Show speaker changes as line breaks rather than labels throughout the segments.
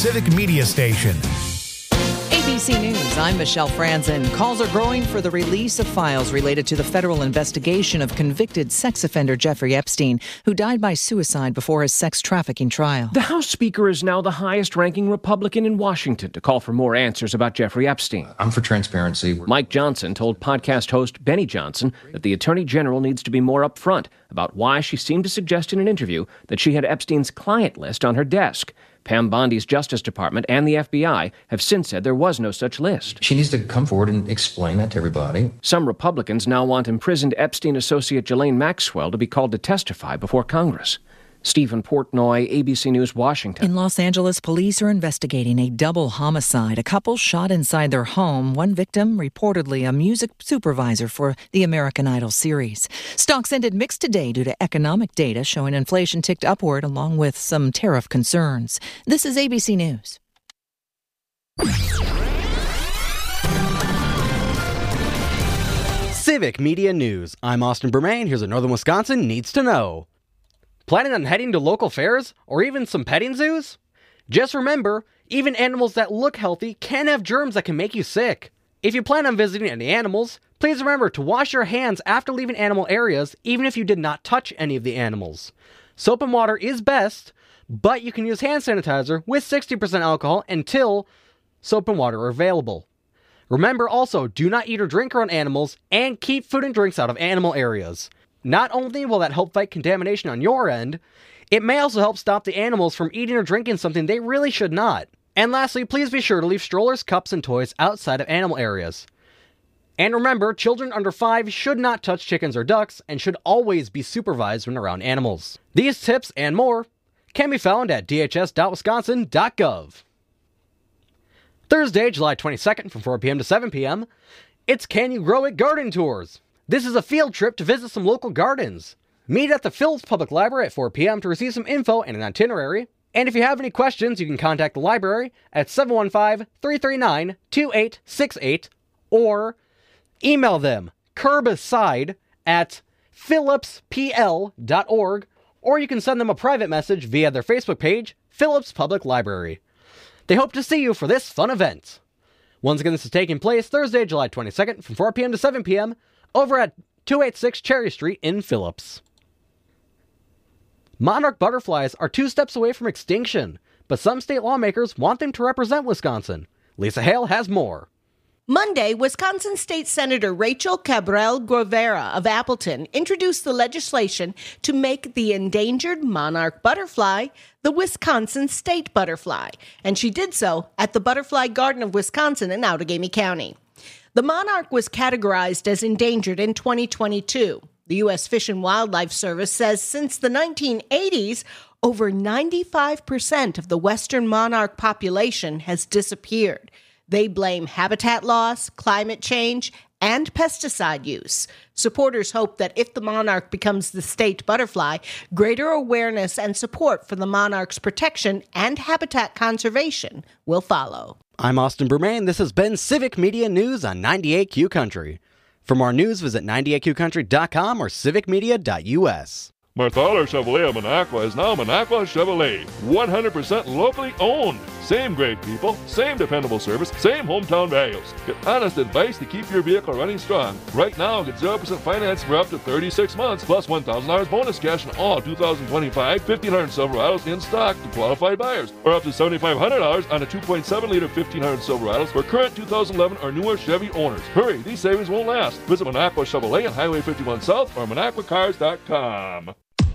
Civic Media Station.
ABC News, I'm Michelle Franzen. Calls are growing for the release of files related to the federal investigation of convicted sex offender Jeffrey Epstein, who died by suicide before his sex trafficking trial.
The House Speaker is now the highest-ranking Republican in Washington to call for more answers about Jeffrey Epstein.
I'm for transparency.
Mike Johnson told podcast host Benny Johnson that the Attorney General needs to be more upfront about why she seemed to suggest in an interview that she had Epstein's client list on her desk. Pam Bondi's Justice Department and the FBI have since said there was no such list.
She needs to come forward and explain that to everybody.
Some Republicans now want imprisoned Epstein associate Ghislaine Maxwell to be called to testify before Congress. Stephen Portnoy, ABC News, Washington.
In Los Angeles, police are investigating a double homicide. A couple shot inside their home. One victim, reportedly a music supervisor for the American Idol series. Stocks ended mixed today due to economic data showing inflation ticked upward along with some tariff concerns. This is ABC News.
Civic Media News. I'm Austin Bermain. Here's what Northern Wisconsin needs to know. Planning on heading to local fairs or even some petting zoos? Just remember, even animals that look healthy can have germs that can make you sick. If you plan on visiting any animals, please remember to wash your hands after leaving animal areas, even if you did not touch any of the animals. Soap and water is best, but you can use hand sanitizer with 60% alcohol until soap and water are available. Remember also, do not eat or drink around animals and keep food and drinks out of animal areas. Not only will that help fight contamination on your end, it may also help stop the animals from eating or drinking something they really should not. And lastly, please be sure to leave strollers, cups, and toys outside of animal areas. And remember, children under 5 should not touch chickens or ducks and should always be supervised when around animals. These tips and more can be found at dhs.wisconsin.gov. Thursday, July 22nd from 4 p.m. to 7 p.m., it's Can You Grow It Garden Tours. This is a field trip to visit some local gardens. Meet at the Phillips Public Library at 4 p.m. to receive some info and an itinerary. And if you have any questions, you can contact the library at 715-339-2868 or email them curbside@phillipspl.org, or you can send them a private message via their Facebook page, Phillips Public Library. They hope to see you for this fun event. Once again, this is taking place Thursday, July 22nd from 4 p.m. to 7 p.m. over at 286 Cherry Street in Phillips. Monarch butterflies are 2 steps away from extinction, but some state lawmakers want them to represent Wisconsin. Lisa Hale has more.
Monday, Wisconsin State Senator Rachel Cabral-Guevara of Appleton introduced the legislation to make the endangered monarch butterfly the Wisconsin state butterfly, and she did so at the Butterfly Garden of Wisconsin in Outagamie County. The monarch was categorized as endangered in 2022. The U.S. Fish and Wildlife Service says since the 1980s, over 95% of the western monarch population has disappeared. They blame habitat loss, climate change, and pesticide use. Supporters hope that if the monarch becomes the state butterfly, greater awareness and support for the monarch's protection and habitat conservation will follow.
I'm Austin Bermain. This has been Civic Media News on 98Q Country. For more news, visit 98qcountry.com or civicmedia.us.
Marthaler Chevrolet of Minocqua is now Minocqua Chevrolet. 100% locally owned. Same great people, same dependable service, same hometown values. Get honest advice to keep your vehicle running strong. Right now, get 0% finance for up to 36 months, plus $1,000 bonus cash on all 2025 1500 Silverados in stock to qualified buyers, or up to $7,500 on a 2.7-liter 1500 Silverados for current 2011 or newer Chevy owners. Hurry, these savings won't last. Visit Minocqua Chevrolet on Highway 51 South or MinocquaCars.com.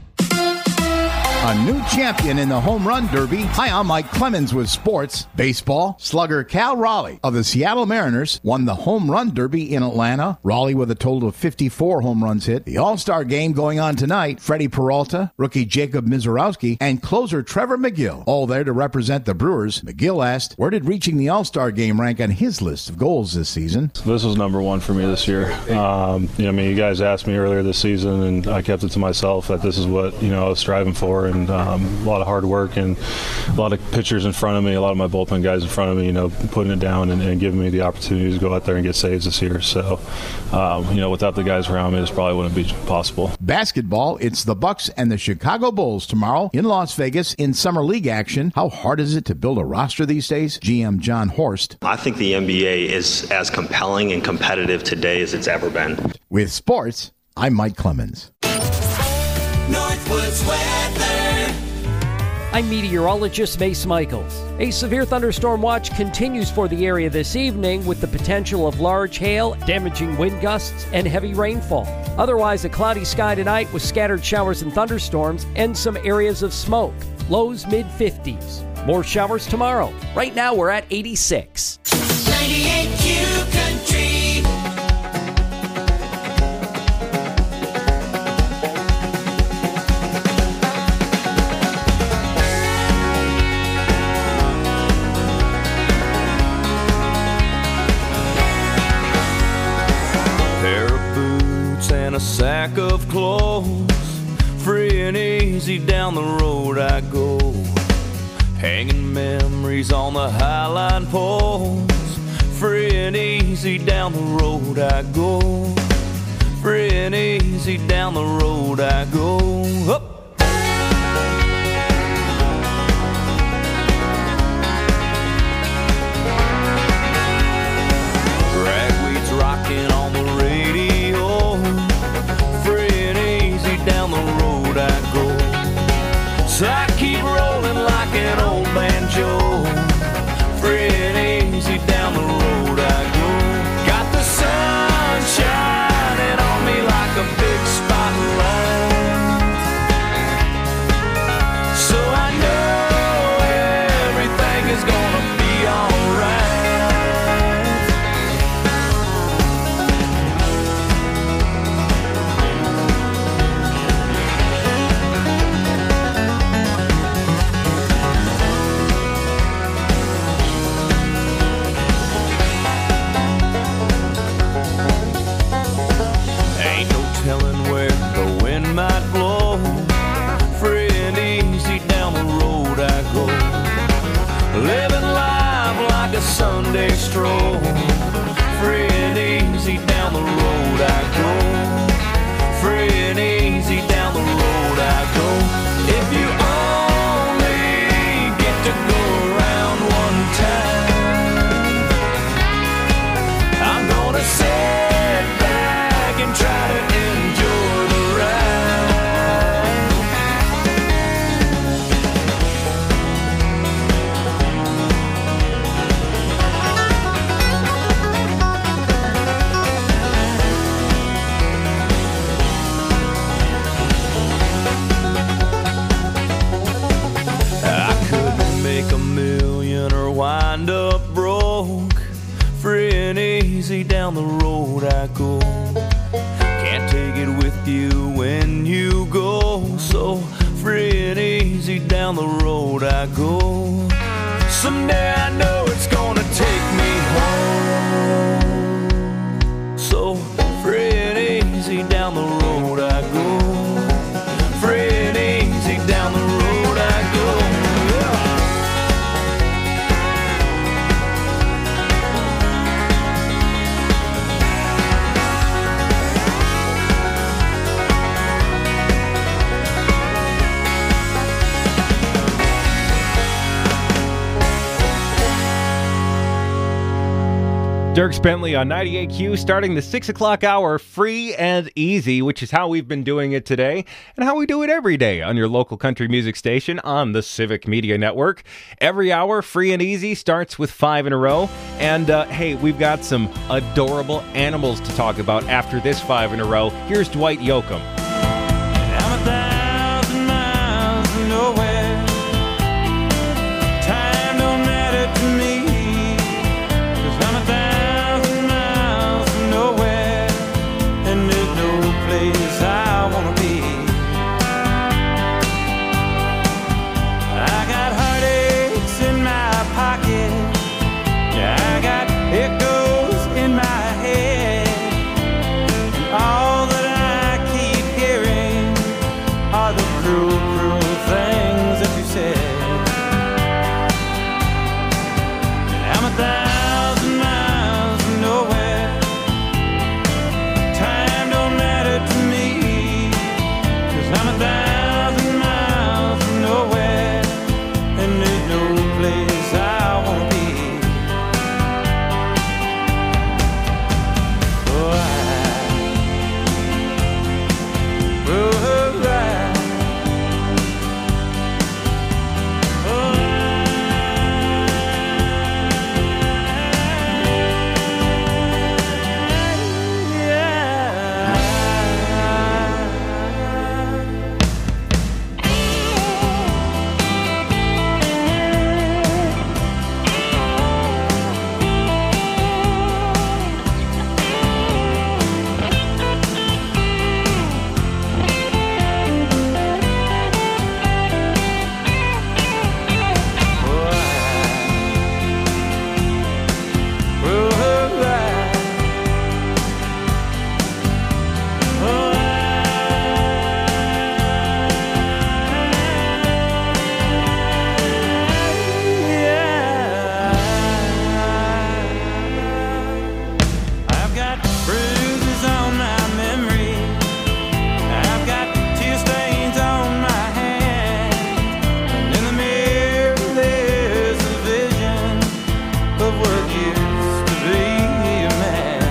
A new champion in the Home Run Derby. Hi, I'm Mike Clemens with sports. Baseball, slugger Cal Raleigh of the Seattle Mariners won the Home Run Derby in Atlanta. Raleigh with a total of 54 home runs hit. The All-Star game going on tonight. Freddie Peralta, rookie Jacob Mizorowski, and closer Trevor McGill, all there to represent the Brewers. McGill asked, where did reaching the All-Star game rank on his list of goals this season?
This was number one for me this year. You guys asked me earlier this season, and I kept it to myself that this is what, I was striving for. and a lot of hard work and a lot of pitchers in front of me, a lot of my bullpen guys in front of me, putting it down and giving me the opportunity to go out there and get saves this year. So, without the guys around me, this probably wouldn't be possible.
Basketball, it's the Bucks and the Chicago Bulls tomorrow in Las Vegas in Summer League action. How hard is it to build a roster these days? GM John Horst.
I think the NBA is as compelling and competitive today as it's ever been.
With sports, I'm Mike Clemens.
Northwoods weather.
I'm meteorologist Mace Michaels. A severe thunderstorm watch continues for the area this evening with the potential of large hail, damaging wind gusts, and heavy rainfall. Otherwise, a cloudy sky tonight with scattered showers and thunderstorms and some areas of smoke. Lows mid-50s. More showers tomorrow. Right now, we're at 86.
98Q Country.
And a sack of clothes, free and easy down the road I go, hanging memories on the highline poles. Free and easy down the road I go, free and easy down the road I go. Up. Ragweed's rocking on the radio, down the road I go. So I keep rolling like an old banjo. Free and easy down the road I go. Got the sun shining on me like a big spotlight. So I know everything is gonna be alright. Might blow. Free and easy down the road I go, living life like a Sunday stroll. Free and easy down the road I go, free and easy down the road I go. If you only get to go around one time, I'm gonna sit back and try to enjoy the ride. Wind up broke, free and easy down the road I go. Can't take it with you when you go, so free and easy down the road I go. Someday I know it's gonna take me home, so free and easy down the road I go, free and easy down the road I go.
Dierks Bentley on 98Q, starting the 6 o'clock hour, free and easy, which is how we've been doing it today and how we do it every day on your local country music station on the Civic Media Network. Every hour, free and easy, starts with 5 in a row. And hey, we've got some adorable animals to talk about after this 5 in a row. Here's Dwight Yoakam.
I'm 1,000 miles from nowhere. Time don't matter to me. Echoes in my head, and all that I keep 1,000 miles from nowhere. Time don't matter to me, 'cause I'm 1,000 miles from nowhere, and there's no place I wanna be. Oh, I've got bruises on my memory. I've got tear stains on my hand. And in the mirror there's a vision of what used to be a man.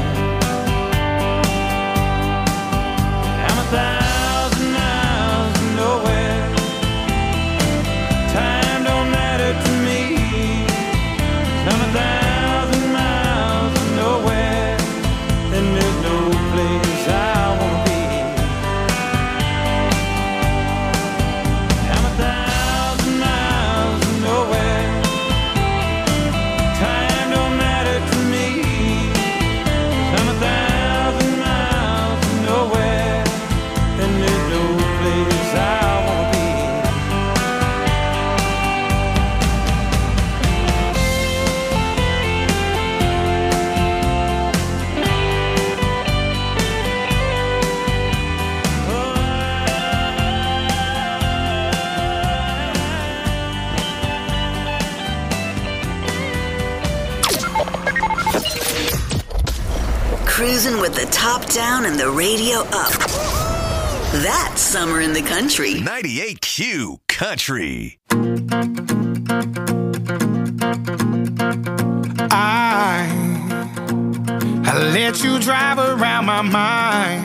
I'm 1,000 miles from nowhere. Time don't matter to me. I'm 1,000 miles from nowhere, and there's no place I wanna be. I'm 1,000 miles from nowhere. Time don't matter to me. I'm 1,000 miles from nowhere, and there's no place I wanna be.
Cruising with the top down and the radio up. That's summer in the country.
98Q Country.
I let you drive around my mind.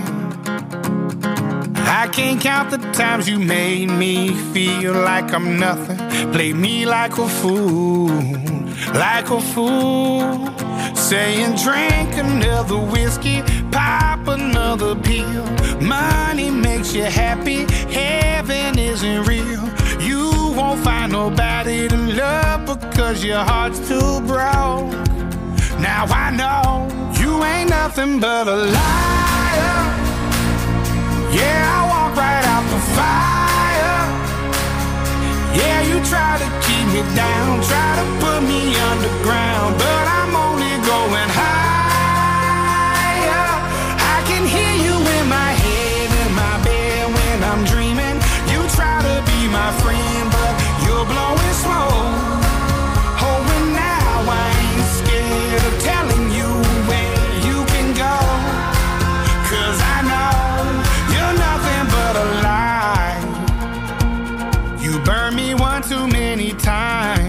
I can't count the times you made me feel like I'm nothing. Play me like a fool, like a fool. Saying drink another whiskey, pop another pill. Money makes you happy, heaven isn't real. You won't find nobody to love because your heart's too broke. Now I know you ain't nothing but a liar. Yeah, I walk right out the fire. Yeah, you try to keep me down, try to put me underground, but I'm only going higher. I can hear you in my head, in my bed when I'm dreaming. You try to be my friend, but you're blowing smoke. Oh, and now I ain't scared of telling you where you can go, 'cause I know you're nothing but a lie. You burn me one too many times,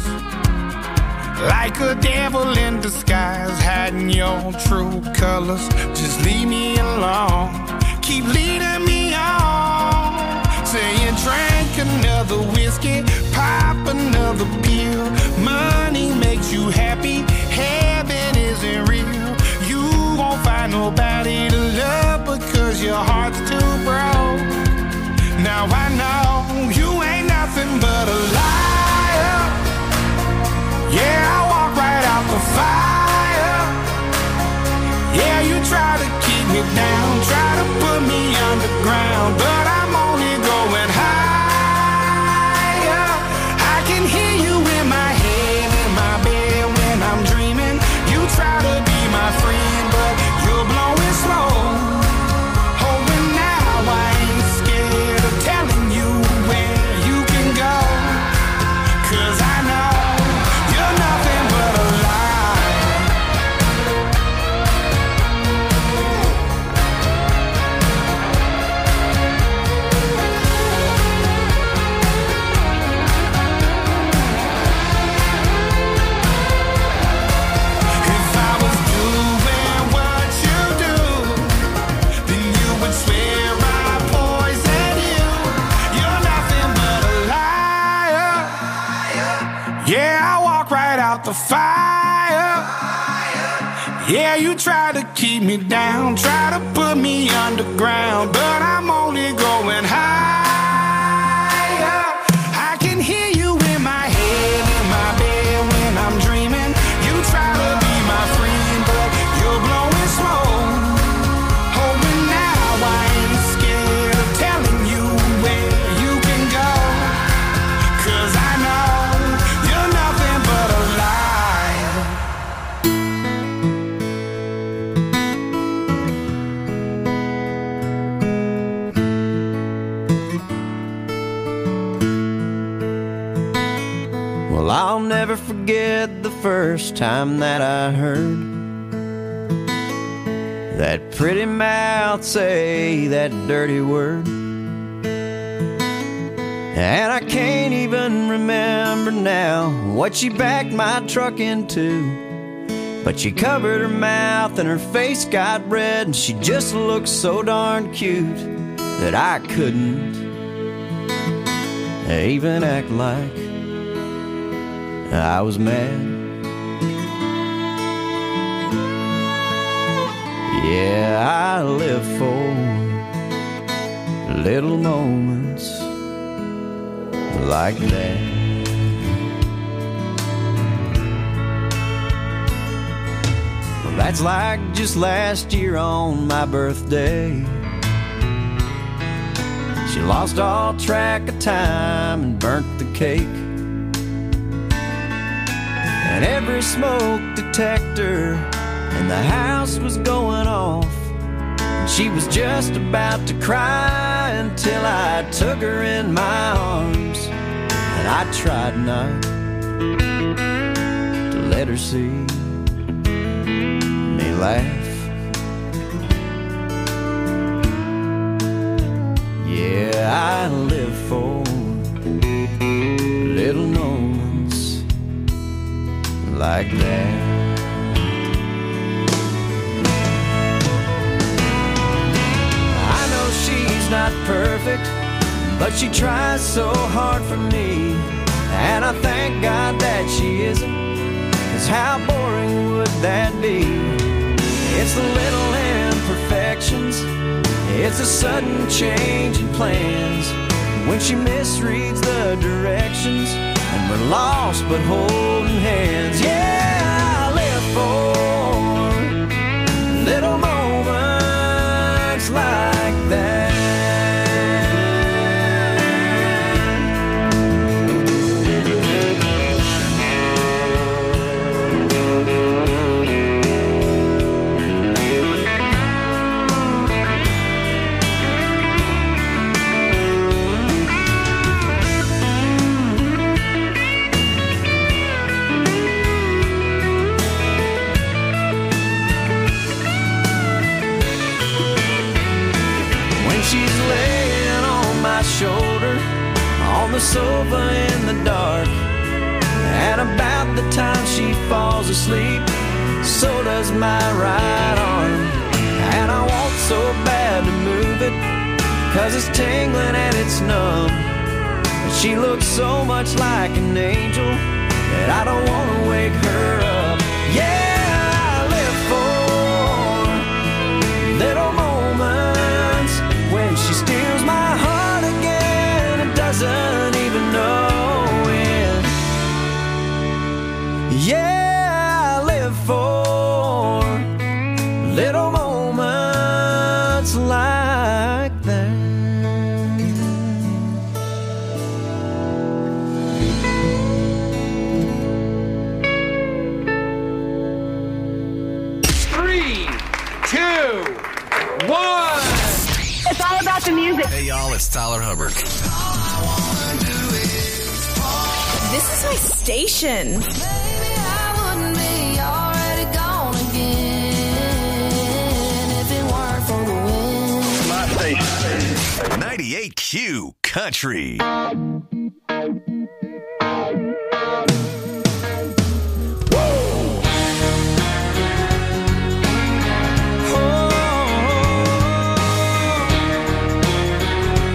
like a devil in disguise, hiding your true colors. Just leave me alone, keep leading me on. Saying drink another whiskey, pop another pill. Money makes you happy, heaven isn't real. You won't find nobody to love because your heart's too broke. Now I know you ain't nothing but a liar. Yeah, I walk right out the fire. Yeah, you try to keep me down, try to put me underground, but I'm only going higher. I can hear you in my head, in my bed when I walk right out the fire. Yeah, you try to keep me down, try to put me underground, but I'm only going higher. I can hear you in my head, in my bed when I'm dreaming. You try to be my friend, but you're blowing smoke. Hoping now I ain't scared of telling you where you can go. 'Cause I know you're nothing but a lie.
Well, I'll never forget the first time that I heard that pretty mouth say that dirty word. And I can't even remember now what she backed my truck into, but she covered her mouth and her face got red, and she just looked so darn cute that I couldn't even act like I was mad. Yeah, I live for little moments like that. Well, that's like just last year on my birthday. She lost all track of time and burnt the cake. And every smoke detector in the house was going off. And she was just about to cry until I took her in my arms. And I tried not to let her see me laugh. Yeah, I live for little moments like that. I know she's not perfect, but she tries so hard for me, and I thank God that she isn't, 'cause how boring would that be? It's the little imperfections, it's a sudden change in plans, when she misreads the directions and we're lost but holding hands. Yeah, I live for little moments like that. Shoulder on the sofa in the dark, and about the time she falls asleep, so does my right arm. And I want so bad to move it, 'cause it's tingling and it's numb. And she looks so much like an angel that I don't want to wake her up. Yeah, I live for little moments when she steals my heart again and doesn't even know it. Yeah, I live for little moments like that.
It's all about the music.
Hey, y'all, it's Tyler Hubbard.
This is my station.
Maybe I wouldn't be already gone again if it weren't for the wind.
My station. 98Q Country.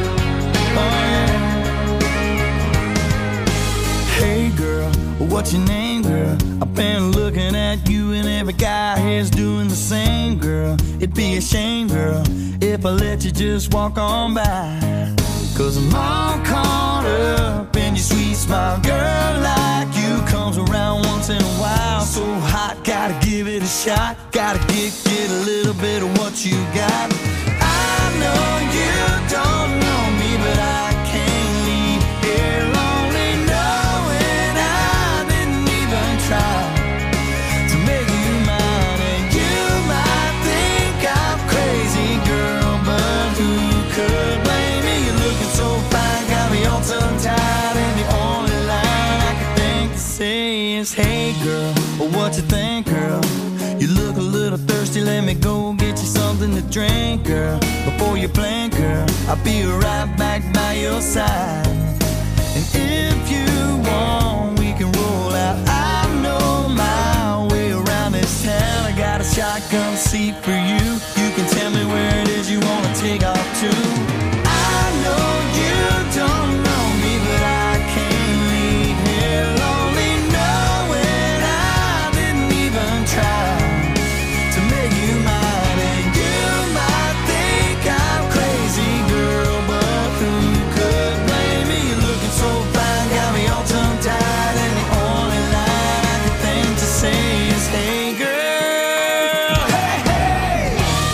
What's your
girl. I've been looking at you and every guy here's doing the same, girl. It'd be a shame, girl, if I let you just walk on by. 'Cause I'm all caught up in your sweet smile. Girl like you comes around once in a while. So hot, gotta give it a shot. Gotta get a little bit of what you got. I know you don't know me, but I can't leave here lonely, knowing I didn't even try to make you mine. And you might think I'm crazy, girl, but who could blame me? You're looking so fine, got me all tongue-tied, and the only line I can think to say is, hey girl, what you think, girl? You look a little thirsty, let me go get you something to drink, girl. Before you blink, girl, I'll be right back by your side. And if you want, we can roll out. I know my way around this town. I got a shotgun seat for you. You can tell me where it is you want to take off to. I know you don't know me, but I can't leave here lonely, knowing I didn't even try to make you mine. And you might think I'm crazy, girl, but who could blame me? You're looking so fine, got me all tongue-tied, and the only line I can think to say is, hey girl, hey, hey.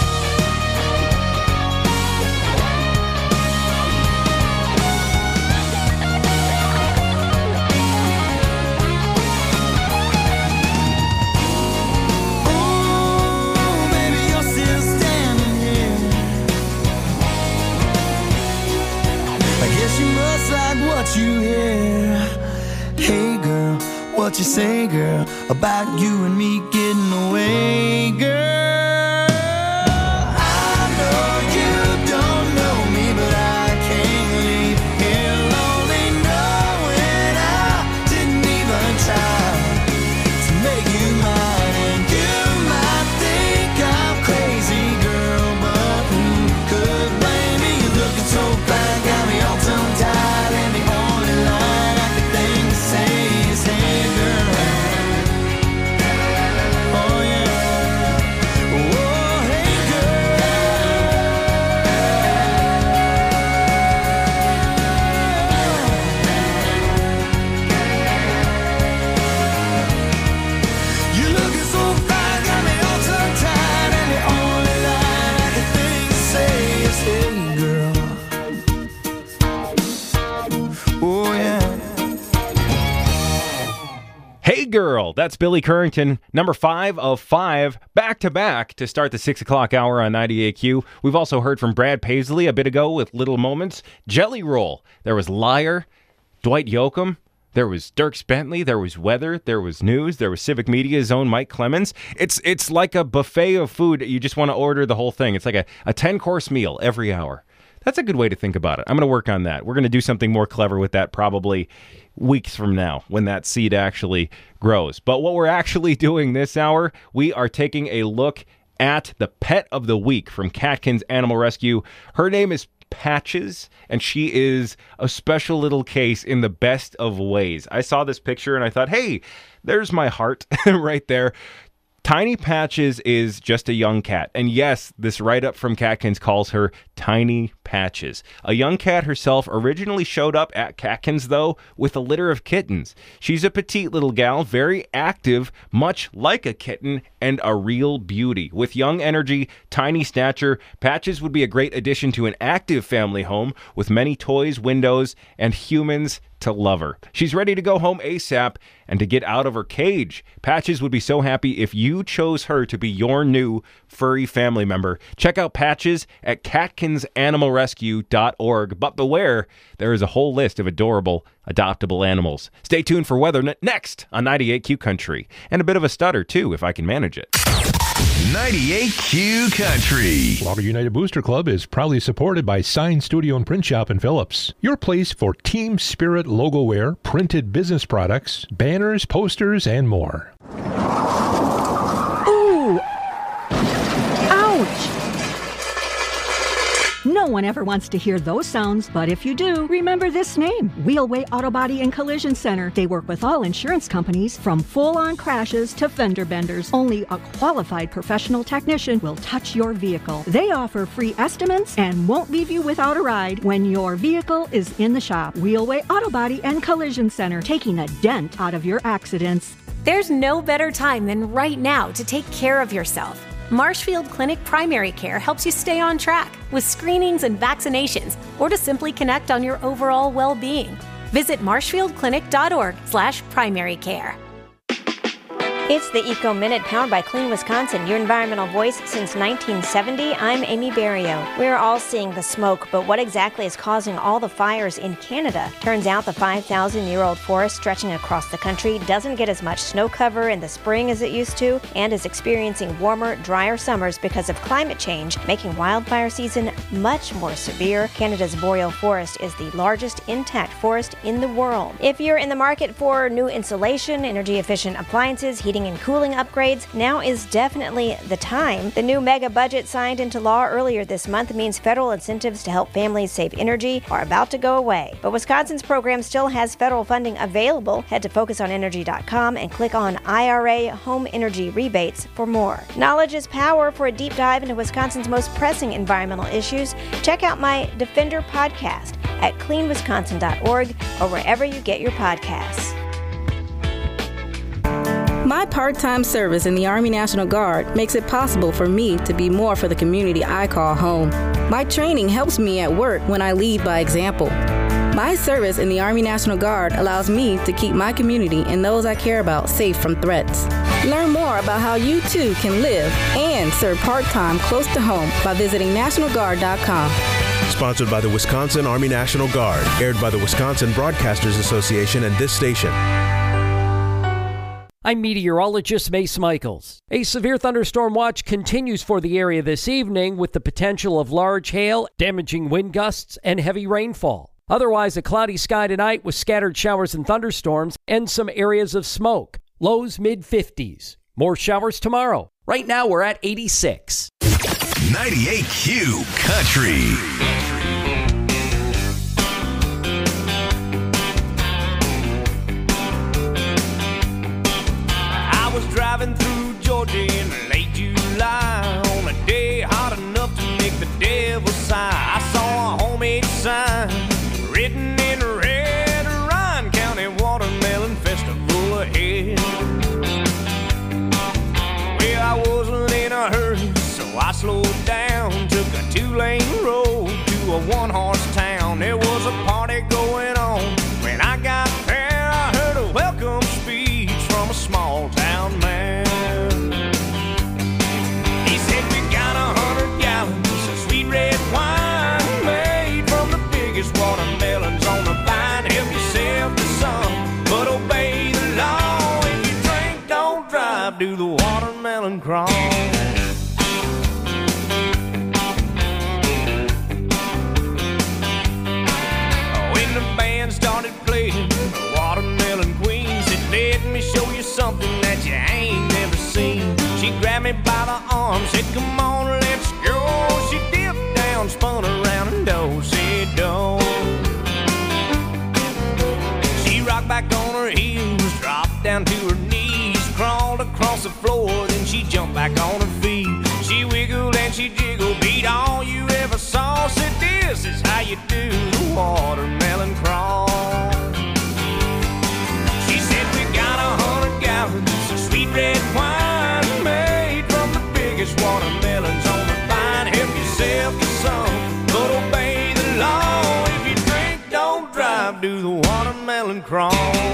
Ooh, baby, you're still standing here. I guess you must like what you hear. Hey girl, what you say, girl, about you and me getting away, girl? I know you don't know me, but I can't leave here lonely, knowing I didn't even try to make you mine. And you might think I'm crazy, girl, but who could blame me? You're looking so fine, got me all tongue-tied, and the only line I can think to say is, hey girl. Oh yeah. Oh, hey girl. You're looking so fine, got me all tongue-tied, and the only line I can think to say is, hey girl. Oh yeah.
Hey Girl, that's Billy Currington, number 5 of 5, back-to-back to start the 6 o'clock hour on 98Q. We've also heard from Brad Paisley a bit ago with Little Moments, Jelly Roll, there was Liar, Dwight Yoakam, there was Dierks Bentley, there was Weather, there was News, there was Civic Media's own Mike Clemens. It's like a buffet of food. You just want to order the whole thing. It's like a 10-course meal every hour. That's a good way to think about it. I'm going to work on that. We're going to do something more clever with that probably weeks from now when that seed actually grows. But what we're actually doing this hour, we are taking a look at the pet of the week from Catkins Animal Rescue. Her name is Patches, and she is a special little case in the best of ways. I saw this picture and I thought, hey, there's my heart right there. Tiny Patches is just a young cat. And yes, this write-up from Catkins calls her Tiny Patches. A young cat herself originally showed up at Catkins, though, with a litter of kittens. She's a petite little gal, very active, much like a kitten, and a real beauty. With young energy, tiny stature, Patches would be a great addition to an active family home with many toys, windows, and humans to love her. She's ready to go home ASAP and to get out of her cage. Patches would be so happy if you chose her to be your new furry family member. Check out Patches at catkinsanimalrescue.org. But beware, there is a whole list of adorable, adoptable animals. Stay tuned for weather next on 98Q Country. And a bit of a stutter, too, if I can manage it.
98Q Country.
Florida United Booster Club is proudly supported by Sign Studio and Print Shop in Phillips. Your place for Team Spirit logo wear, printed business products, banners, posters, and more.
Ooh! Ouch! No one ever wants to hear those sounds, but if you do, remember this name, Wheelway Auto Body and Collision Center. They work with all insurance companies, from full-on crashes to fender benders. Only a qualified professional technician will touch your vehicle. They offer free estimates and won't leave you without a ride when your vehicle is in the shop. Wheelway Auto Body and Collision Center, taking a dent out of your accidents.
There's no better time than right now to take care of yourself. Marshfield Clinic Primary Care helps you stay on track with screenings and vaccinations, or to simply connect on your overall well-being. Visit marshfieldclinic.org/primarycare.
It's the Eco Minute, powered by Clean Wisconsin, your environmental voice since 1970. I'm Amy Barrio. We're all seeing the smoke, but what exactly is causing all the fires in Canada? Turns out the 5,000-year-old forest stretching across the country doesn't get as much snow cover in the spring as it used to, and is experiencing warmer, drier summers because of climate change, making wildfire season much more severe. Canada's boreal forest is the largest intact forest in the world. If you're in the market for new insulation, energy-efficient appliances, heating and cooling upgrades, now is definitely the time. The new mega budget signed into law earlier this month means federal incentives to help families save energy are about to go away. But Wisconsin's program still has federal funding available. Head to focusonenergy.com and click on IRA Home Energy Rebates for more. Knowledge is power. For a deep dive into Wisconsin's most pressing environmental issues, check out my Defender podcast at cleanwisconsin.org or wherever you get your podcasts.
My part-time service in the Army National Guard makes it possible for me to be more for the community I call home. My training helps me at work when I lead by example. My service in the Army National Guard allows me to keep my community and those I care about safe from threats. Learn more about how you too can live and serve part-time close to home by visiting NationalGuard.com.
Sponsored by the Wisconsin Army National Guard, aired by the Wisconsin Broadcasters Association and this station.
I'm meteorologist Mace Michaels. A severe thunderstorm watch continues for the area this evening, with the potential of large hail, damaging wind gusts, and heavy rainfall. Otherwise, a cloudy sky tonight with scattered showers and thunderstorms and some areas of smoke. Lows mid-50s. More showers tomorrow. Right now, we're at 86.
98Q Country.
Driving through Georgia in late July on a day hot enough to make the devil sigh. I saw a homemade sign written in red, Ryan County Watermelon Festival ahead. Well, I wasn't in a hurry, so I slowed down, took a 2-lane road to a 1-horse town. There was a party going on. When I got there, I heard a welcome speech from a small town man. He said, we got 100 gallons of sweet red wine made from the biggest watermelons on the vine. Help yourself to some, but obey the law. If you drink, don't drive, do the watermelon crawl. When the band started playing, the Watermelon Queen said, let me show you something that you ain't never seen. She grabbed me by the arm, said, come on, let's go. She dipped down, spun around, and do-si-do. She rocked back on her heels, dropped down to her knees, crawled across the floor, then she jumped back on her feet. She wiggled and she jiggled, beat all you ever saw. Said, this is how you do the watermelon crawl. She said, we got 100 gallons of sweet red wine made from the biggest watermelons on the vine. Help yourself to some, but obey the law. If you drink, don't drive, do the watermelon crawl.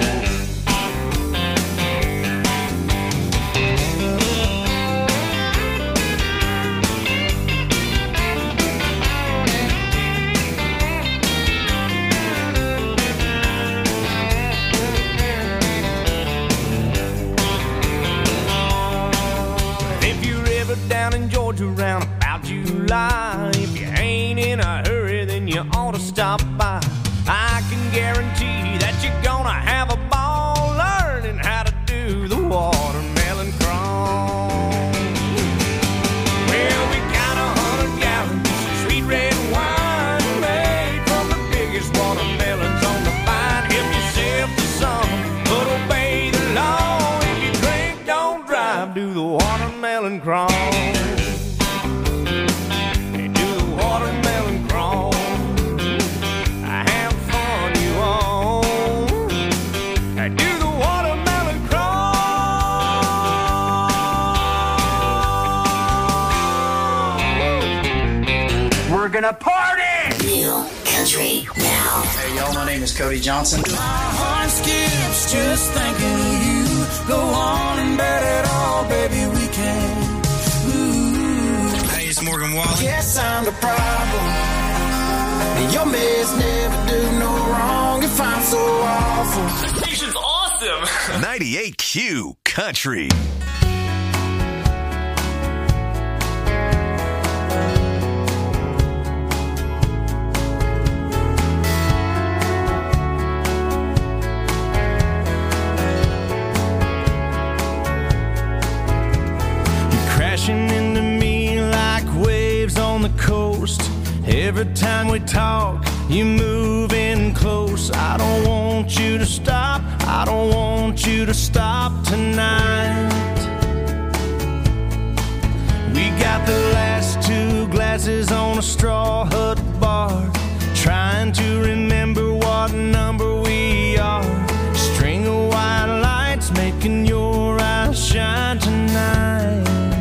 Down in Georgia around about July, if you ain't in a hurry, then you ought to stop by. I can guarantee that you're gonna have a ball learning how to do the watermelon crawl. Well, we got 100 gallons of sweet red wine watermelon crawl. Hey, do the watermelon crawl. Have fun, you all. Hey, do the watermelon crawl. We're gonna party!
Real country now.
Hey y'all, my name is Cody Johnson.
My heart skips just thinking of you. Go on and bet it all, baby, we can. Ooh.
Hey, it's Morgan Wallen.
Guess I'm the problem. Your mess never do no wrong if I'm so awful.
The station's awesome. 98Q Country.
Into me like waves on the coast. Every time we talk, you move in close. I don't want you to stop. I don't want you to stop tonight. We got the last 2 glasses on a straw hut bar, trying to remember what number we are. String of white lights making your eyes shine tonight.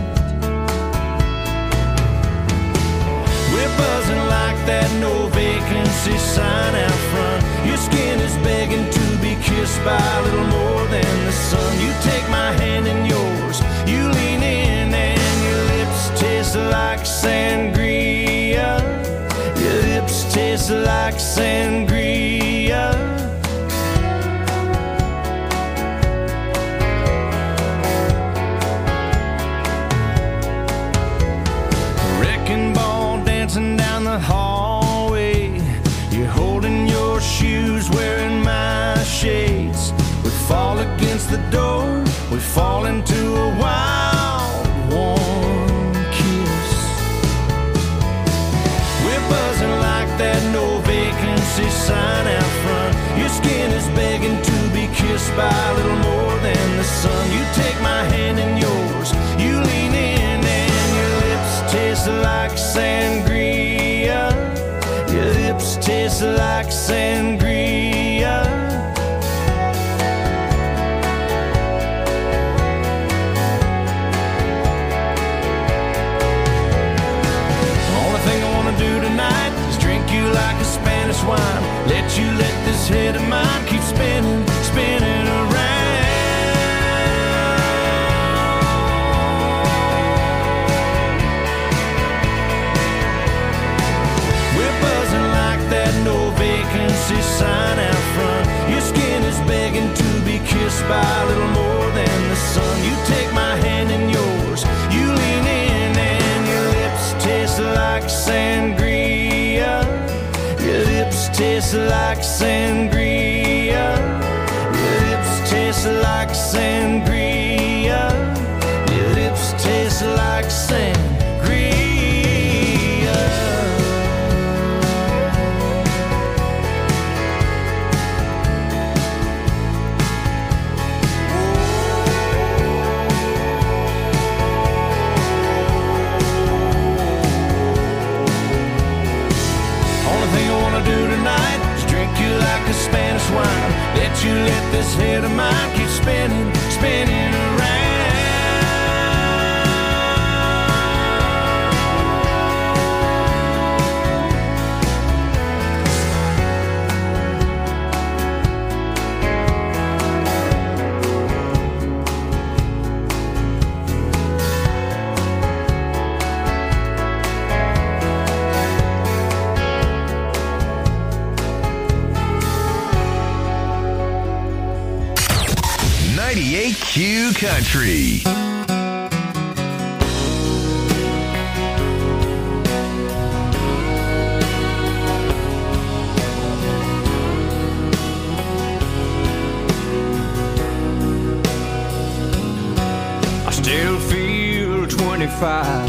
Buzzing like that no vacancy sign out front. Your skin is begging to be kissed by a little more than the sun. You take my hand in yours, you lean in, and your lips taste like sangria. Your lips taste like sangria. Down the hallway, you're holding your shoes, wearing my shades. We fall against the door, we fall into a wild, warm kiss. We're buzzing like that no vacancy sign out front. Your skin is begging to be kissed by a little more than the sun. You take my hand in yours, you lean in, and your lips taste like sangria. Your lips taste like sangria. Only thing I wanna do tonight is drink you like a Spanish wine. Let you let this head of mine keep spinning, spinning around. That no vacancy sign out front. Your skin is begging to be kissed by a little more than the sun. You take my hand in yours, you lean in, and your lips taste like sangria. Your lips taste like sangria. Your lips taste like sangria. Your lips taste like sangria. Like a Spanish wine, let you let this head of mine keep spinning, spinning around.
Q Country.
I still feel 25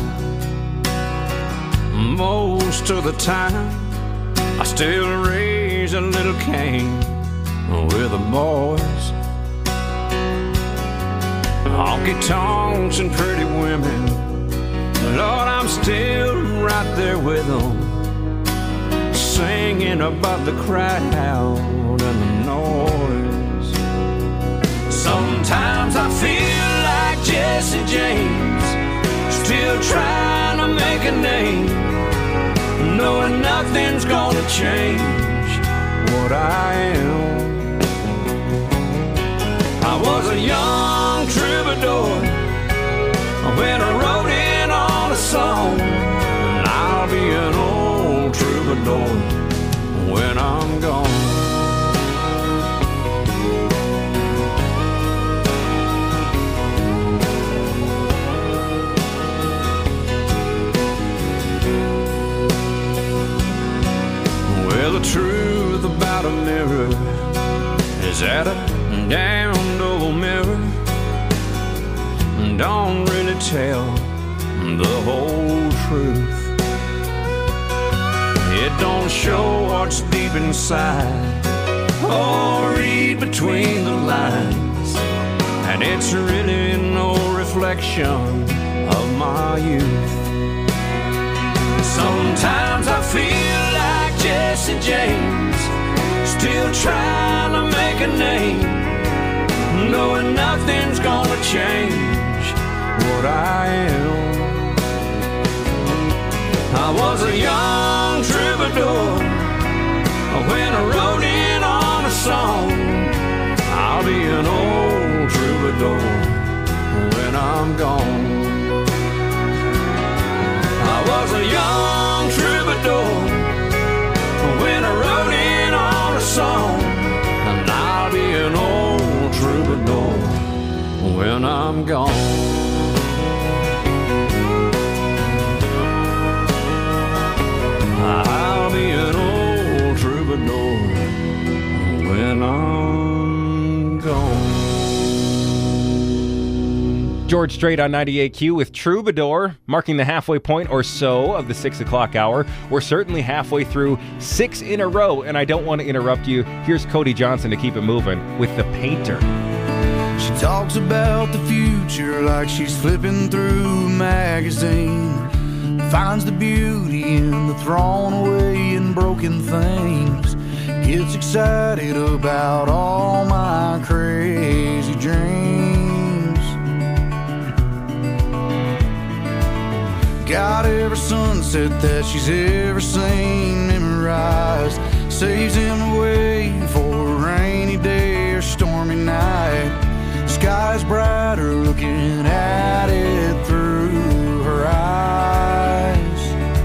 most of the time. I still raise a little Cain with the boys. honky-tonks and pretty women. Lord, I'm still right there with them, singing about the crowd and the noise. Sometimes I feel like Jesse James, still trying to make a name, knowing nothing's gonna change what I am. I was a young troubadour when I wrote in on a song, and I'll be an old troubadour when I'm gone. Well, the truth about a mirror is that a damned old mirror don't really tell the whole truth. It don't show what's deep inside or read between the lines, and it's really no reflection of my youth. Sometimes I feel like Jesse James, still trying to make a name, knowing nothing's gonna change what I am. I was a young troubadour when I wrote in on a song. I'll be an old troubadour when I'm gone. I was a young troubadour when I wrote in on a song, and I'll be an old troubadour when I'm gone. I'll be an old troubadour when I'm gone.
George Strait on 98Q with Troubadour, marking the halfway point or so of the 6 o'clock hour. We're certainly halfway through 6 in a row, and I don't want to interrupt you. Here's Cody Johnson to keep it moving with The Painter.
She talks about the future like she's flipping through a magazine, finds the beauty in the thrown away and broken things, gets excited about all my crazy dreams. Got every sunset that she's ever seen memorized, saves him away for a rainy day or stormy night. Sky's brighter looking at it through her eyes.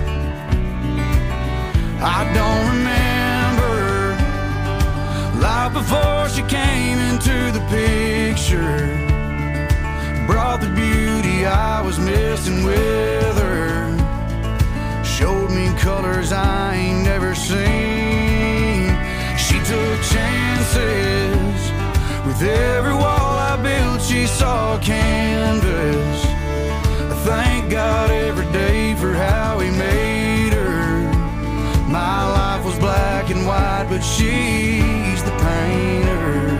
I don't remember life before she came into the picture, brought the beauty I was missing with her, showed me colors I ain't never seen. She took chances with every wall I built. She saw canvas. I thank God every day for how he made her. My life was black and white, but she's the painter.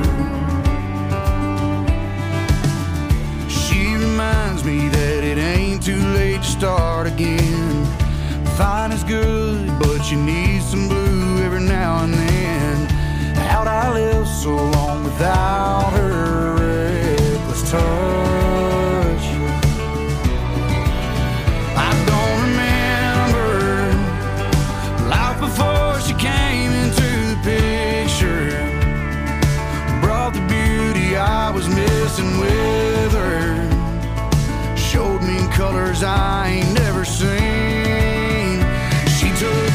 She reminds me that it ain't too late to start again. Fine is good, but you need some blue every now and then. How'd I live so long without her reckless touch? I don't remember life before she came into the picture, brought the beauty I was missing with her, showed me colors I ain't never seen. She took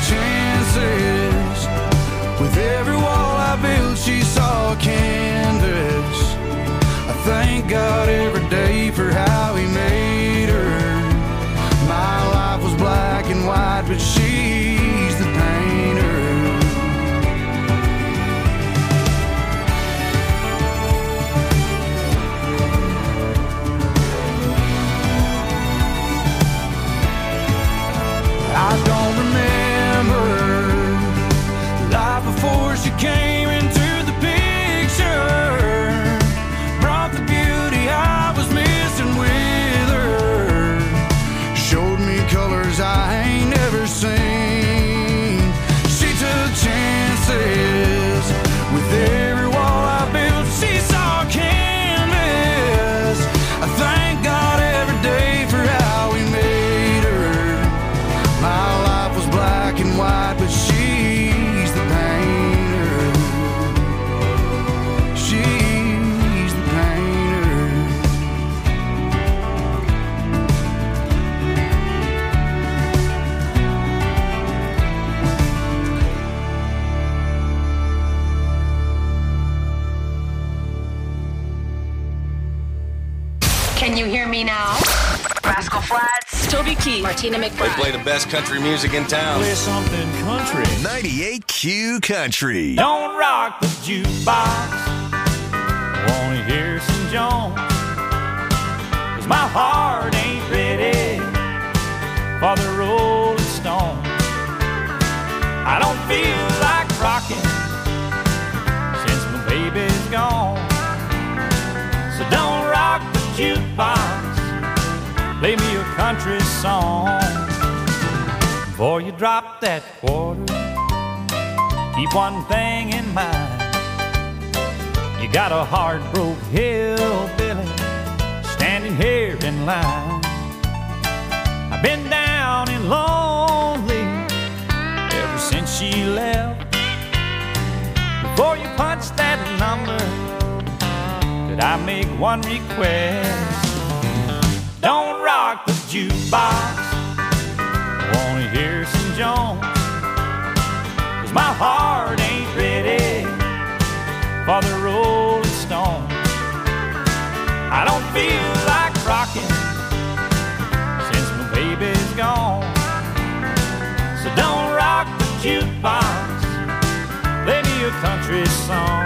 chances with every wall I built. She saw canvas.
hear me now? Rascal Flatts, Toby Keith, Martina
They
McBride.
play the best country music in town.
Play something country.
98Q Country.
Don't rock the jukebox. Wanna hear some Jones. 'Cause my heart ain't ready for the Rolling Stone. I don't feel like rocking since my baby's gone. So don't rock the jukebox. Play me a country song. Before you drop that quarter, keep one thing in mind. You got a heart-broke hillbilly standing here in line. I've been down and lonely ever since she left. Before you punch that number, could I make one request? Don't rock the jukebox. I wanna hear some Jones. 'Cause my heart ain't ready for the Rolling Stone. I don't feel like rocking since my baby's gone. So don't rock the jukebox. Play me a country song.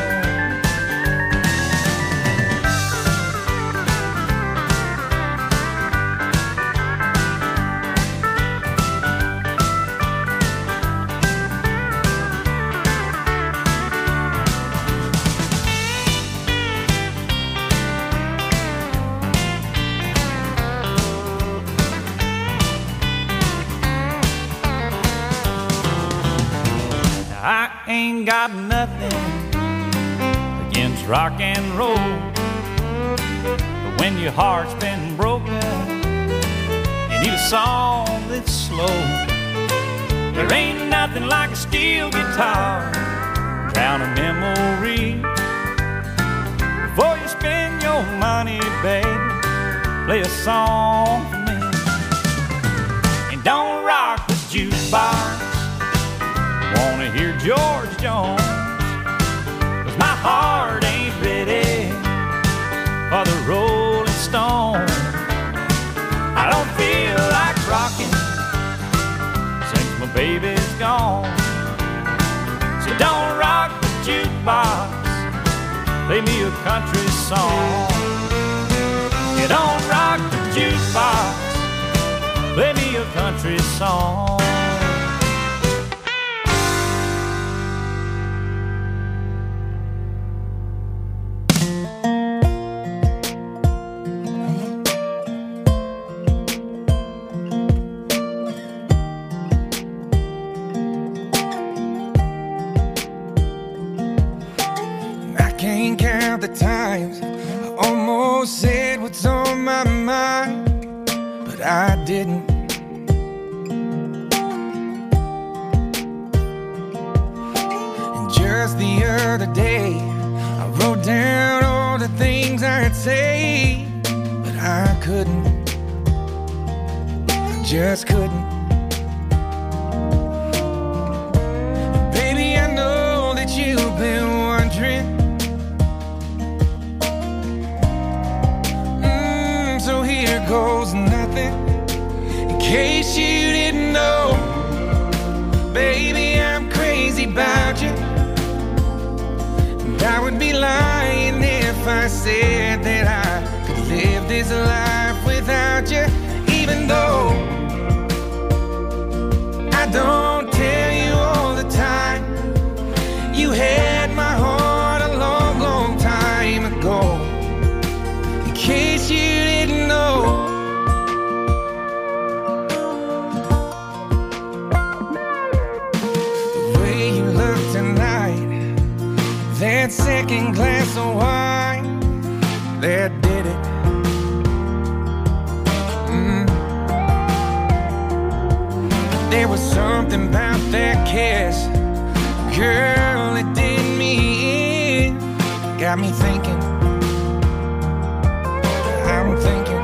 I ain't got nothing against rock and roll, but when your heart's been broken, you need a song that's slow. There ain't nothing like a steel guitar, drown a memory. Before you spend your money, baby, play a song for me. And don't rock the jukebox. Wanna hear George Jones. 'Cause my heart ain't ready for the Rolling Stone. I don't feel like rocking since my baby's gone. So don't rock the jukebox. Play me a country song. You don't rock the jukebox. Play me a country song.
Can't count the times I almost said what's on my mind, but I didn't. And just the other day, I wrote down all the things I'd say, but I couldn't. I just couldn't. Baby, I know that you've been wondering. So here goes nothing, in case you didn't know. Baby, I'm crazy about you, and I would be lying if I said that I could live this life without you. Even though I don't tell you all the time, you had my heart a long, long time ago. In case you didn't know, the way you look tonight, that second glass of wine, that did it. There was something about that kiss, girl, it did me in. Got me thinking, I'm thinking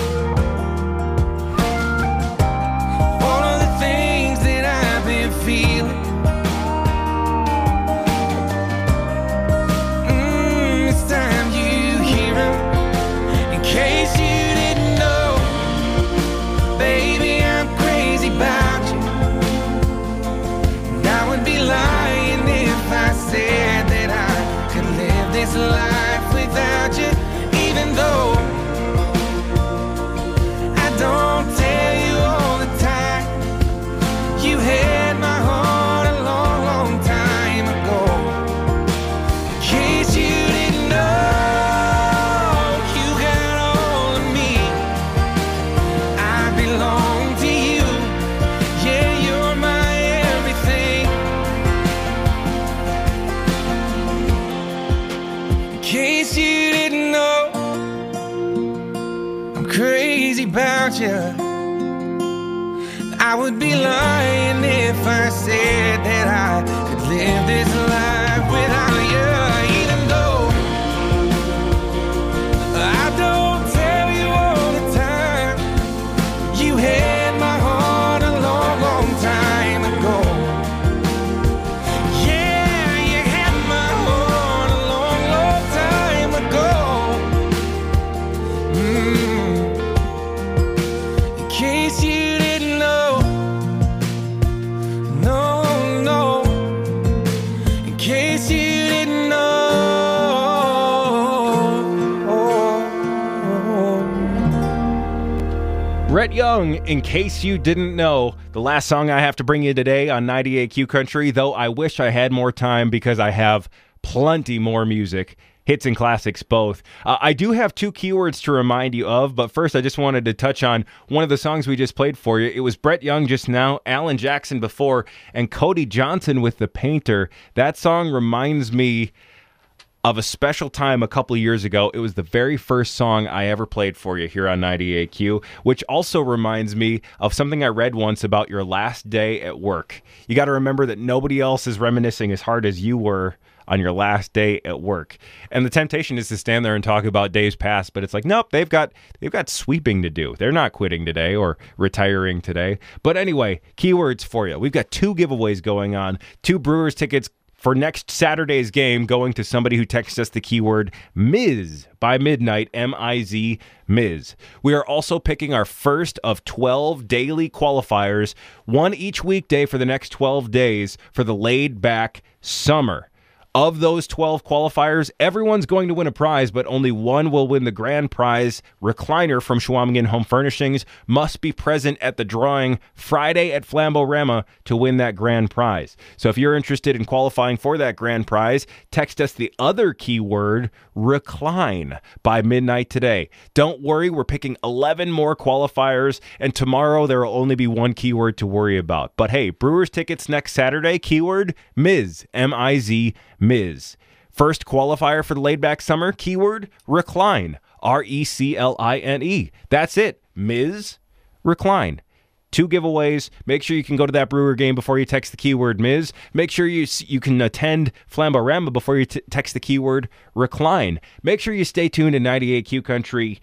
all of the things that I've been feeling. It's time you hear 'em, in case you
I'm crazy about you. I would be lying if I said that I could live this life without you. Even though I don't tell you all the time, you had my heart a long, long time ago. Yeah, you had my heart a long, long time ago. In case you didn't know, no, in case you didn't know.
Rhett Young, in case you didn't know, the last song I have to bring you today on 98Q Country, though I wish I had more time because I have plenty more music. Hits and classics both. I do have two keywords to remind you of, but first I just wanted to touch on one of the songs we just played for you. It was Brett Young just now, Alan Jackson before, and Cody Johnson with The Painter. That song reminds me of a special time a couple of years ago. It was the very first song I ever played for you here on 98Q, which also reminds me of something I read once about your last day at work. You got to remember that nobody else is reminiscing as hard as you were on your last day at work. And the temptation is to stand there and talk about days past, but it's like, nope, they've got sweeping to do. They're not quitting today or retiring today. But anyway, keywords for you. We've got two giveaways going on, 2 Brewers tickets for next Saturday's game going to somebody who texts us the keyword Miz by midnight, M-I-Z, Miz. We are also picking our first of 12 daily qualifiers, one each weekday for the next 12 days for the laid back summer. Of those 12 qualifiers, everyone's going to win a prize, but only one will win the grand prize. Recliner from Schwamigan Home Furnishings must be present at the drawing Friday at Flambeau-Rama to win that grand prize. So if you're interested in qualifying for that grand prize, text us the other keyword, recline, by midnight today. Don't worry, we're picking 11 more qualifiers, and tomorrow there will only be one keyword to worry about. But hey, Brewers tickets next Saturday, keyword Miz, M-I-Z, Miz. First qualifier for the laid back summer, keyword recline, R-E-C-L-I-N-E. That's it, Miz, recline. 2 giveaways. Make sure you can go to that Brewer game before you text the keyword Miz. Make sure you can attend Flambeau-Rama before you text the keyword recline. Make sure you stay tuned to 98Q Country.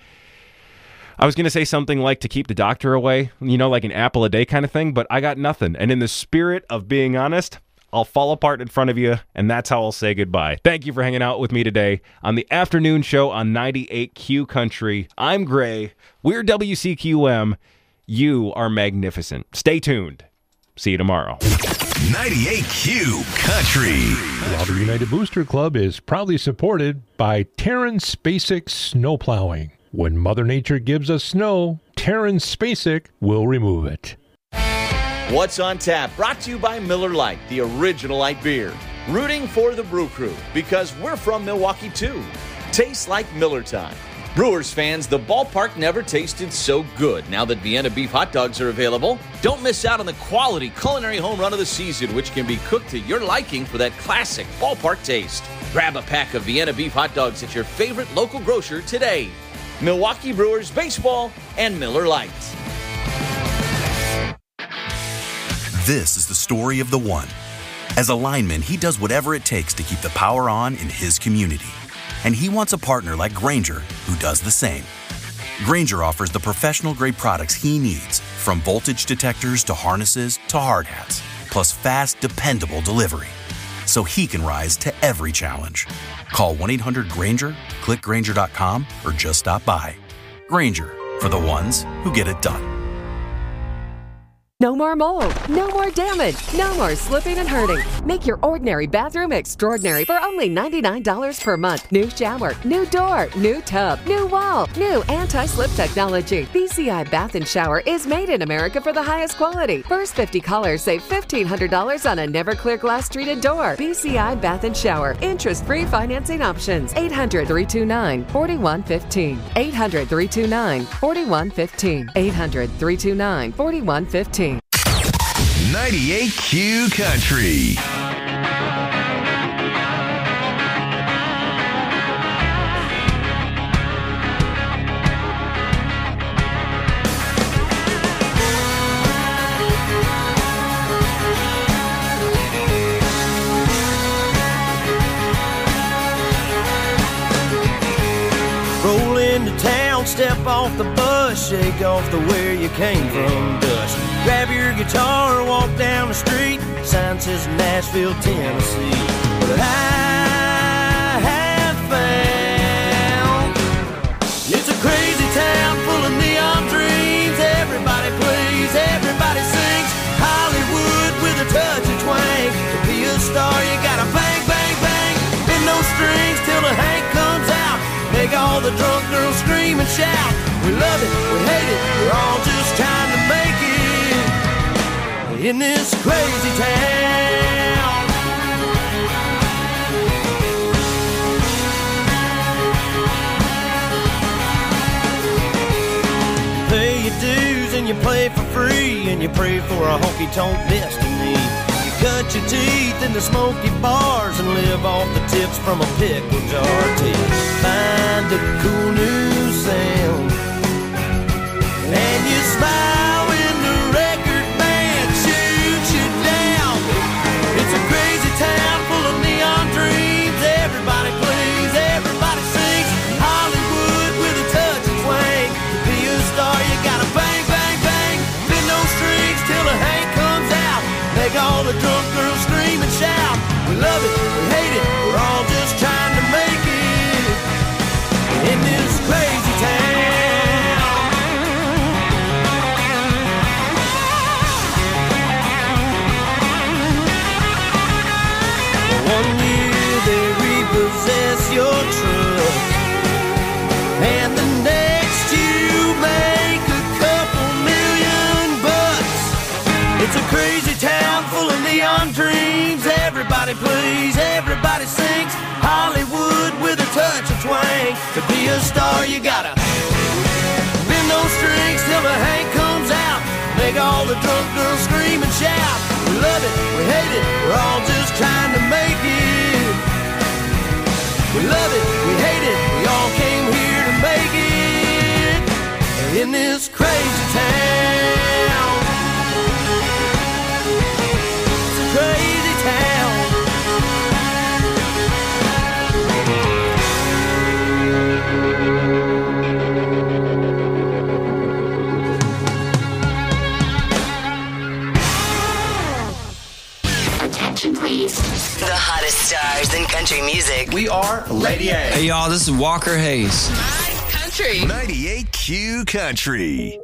I was going to say something like to keep the doctor away, like an apple a day kind of thing, but I got nothing. And in the spirit of being honest, I'll fall apart in front of you, and that's how I'll say goodbye. Thank you for hanging out with me today on the afternoon show on 98Q Country. I'm Gray. We're WCQM. You are magnificent. Stay tuned. See you tomorrow.
98Q Country.
Wilder United Booster Club is proudly supported by Terran Spacek Snowplowing. When Mother Nature gives us snow, Terran Spacek will remove it.
What's on Tap, brought to you by Miller Lite, the original light beer. Rooting for the Brew Crew, because we're from Milwaukee too. Tastes like Miller time. Brewers fans, the ballpark never tasted so good now that Vienna beef hot dogs are available. Don't miss out on the quality culinary home run of the season, which can be cooked to your liking for that classic ballpark taste. Grab a pack of Vienna beef hot dogs at your favorite local grocer today. Milwaukee Brewers baseball and Miller Lite.
This is the story of the one. As a lineman, he does whatever it takes to keep the power on in his community. And he wants a partner like Grainger who does the same. Grainger offers the professional-grade products he needs, from voltage detectors to harnesses to hard hats, plus fast, dependable delivery, so he can rise to every challenge. Call 1-800-GRAINGER, click Grainger.com, or just stop by. Grainger, for the ones who get it done.
No more mold, no more damage, no more slipping and hurting. Make your ordinary bathroom extraordinary for only $99 per month. New shower, new door, new tub, new wall, new anti-slip technology. BCI Bath and Shower is made in America for the highest quality. First 50 callers save $1,500 on a never clear glass treated door. BCI Bath and Shower. Interest-free financing options. 800-329-4115. 800-329-4115. 800-329-4115.
98Q Country.
step off the bus, shake off the where you came from dust. Grab your guitar, walk down the street, sign says Nashville, Tennessee. But I have found it's a crazy town full of neon dreams. Everybody plays, everybody sings. Hollywood with a touch of twang. To be a star, you gotta bang, bang, bang. Bend those strings till the Hank comes out. Make all the drunk girls scream and shout. We love it, we hate it, we're all just trying to make it in this crazy town. You pay your dues and you play for free, and you pray for a honky-tonk destiny. You cut your teeth in the smoky bars and live off the tips from a pickle jar till you find a cool new sound. And you smile when the record band shoots you down. It's a crazy town full of neon dreams. Everybody plays, everybody sings. Hollywood with a touch of twang. To be a star, you gotta bang, bang, bang. Bend those strings till the Hank comes out. Make all the drunk girls scream and shout. We love it, we hate it, we're all just trying to make it in this crazy town. One year they repossess your truck, and the next you make a couple $1,000,000. It's a crazy town full of neon dreams. Everybody plays, everybody sings. Hollywood with a touch of twang. To be a star, you gotta bend those strings till the Hank comes out. Make all the drunk girls scream and shout. We love it, we hate it, we're all just trying to make it. We love it, we hate it, we all came here to make it in this crazy town. It's a crazy town.
Attention, please. The hottest stars in country music.
We are Lady A.
Hey, y'all, this is Walker Hayes.
Country 98Q Country.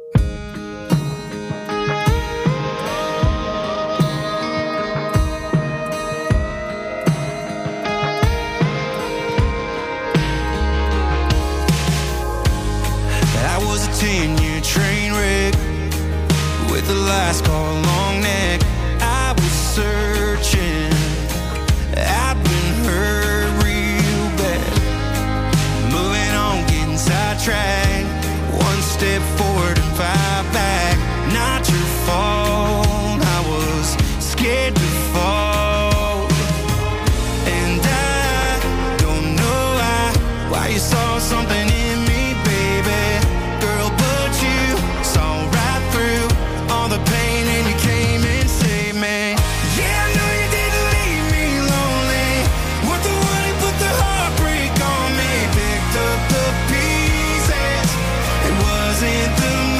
I was a 10-year train wreck with a last call long neck. I was searching, I've been hurt real bad. Moving on, getting sidetracked. One step forward and 5 back. Not your fault, I was scared to fall. And I don't know why you saw something in me, baby. Girl, but you saw right through all the pain and you came and saved me. Yeah, I know you didn't leave me lonely. Weren't the one who put the heartbreak on me. Picked up the pieces. It wasn't the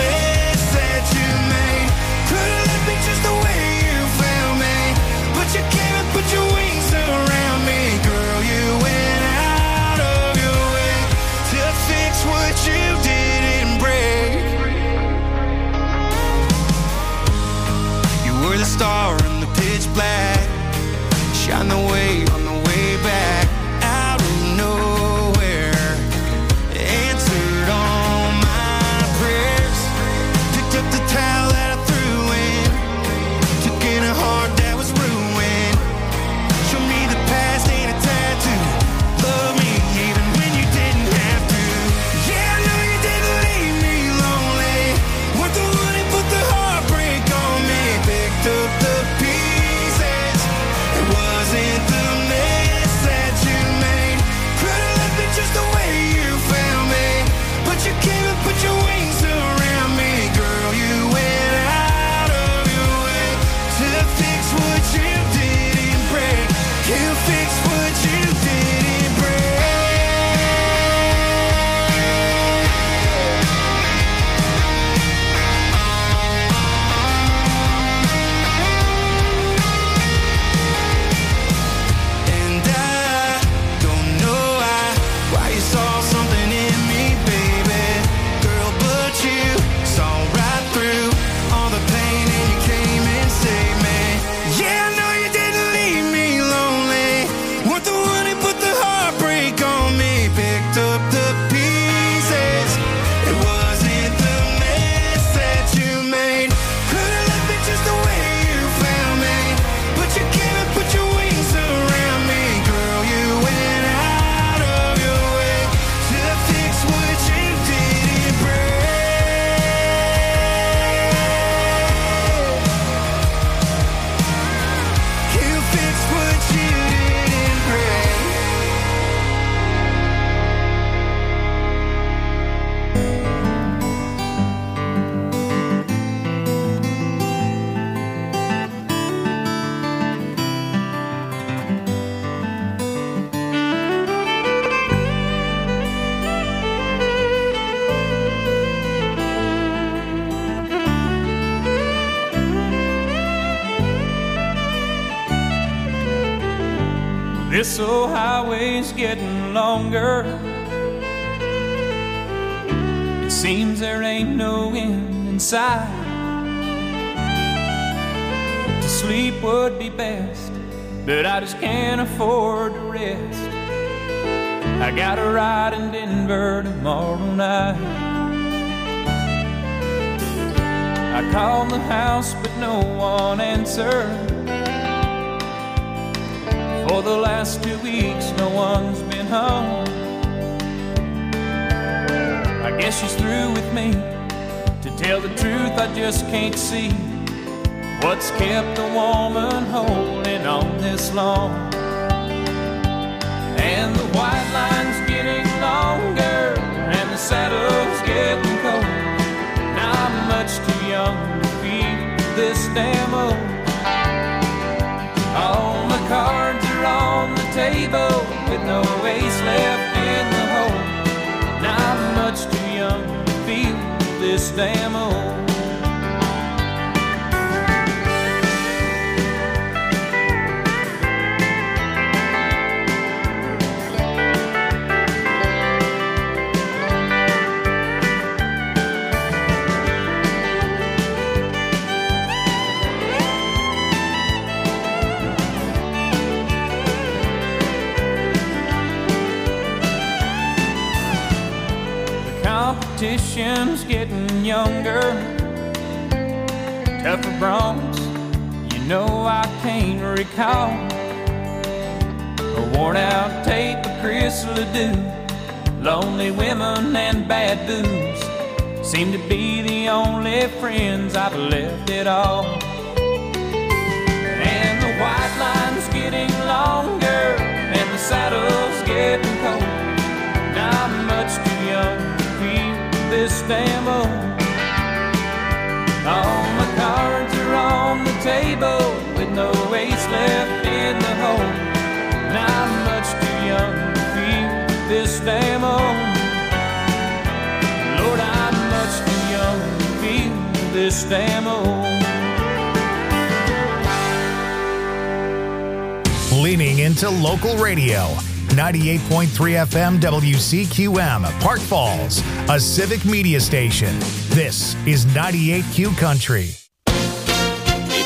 This old highway's getting longer. It seems there ain't no end in sight. To sleep would be best, but I just can't afford to rest. I got a ride in Denver tomorrow night. I called the house, but no one answered. For the last 2 weeks, no one's been home. I guess she's through with me. To tell the truth, I just can't see what's kept a woman holding on this long. And the white line's getting longer, and the saddle's getting cold. Now I'm much too young to feel this damn old. All the cards are on the table with no ace left in the hole. Now I'm much too young to feel this damn old. Competition's getting younger, tougher broncs, you know I can't recall. A worn out tape of Chris Ledoux, lonely women and bad booze seem to be the only friends I've left at all. And the white line's getting longer, and the saddle's getting cold. Now I'm much too young this damn old. All my cards are on the table with no ace left in the hole. Now I'm much too young to feel this damn old. Lord, I'm much too young to feel this damn old.
Leaning into local radio. 98.3 FM WCQM, Park Falls, a civic media station. This is 98Q Country.